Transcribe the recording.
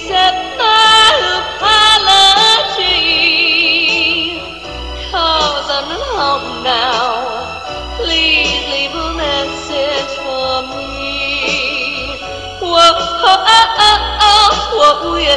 set my apology, 'cause I'm not home now. Please leave a message for me. Whoa, oh, oh, oh, oh, whoa, yeah.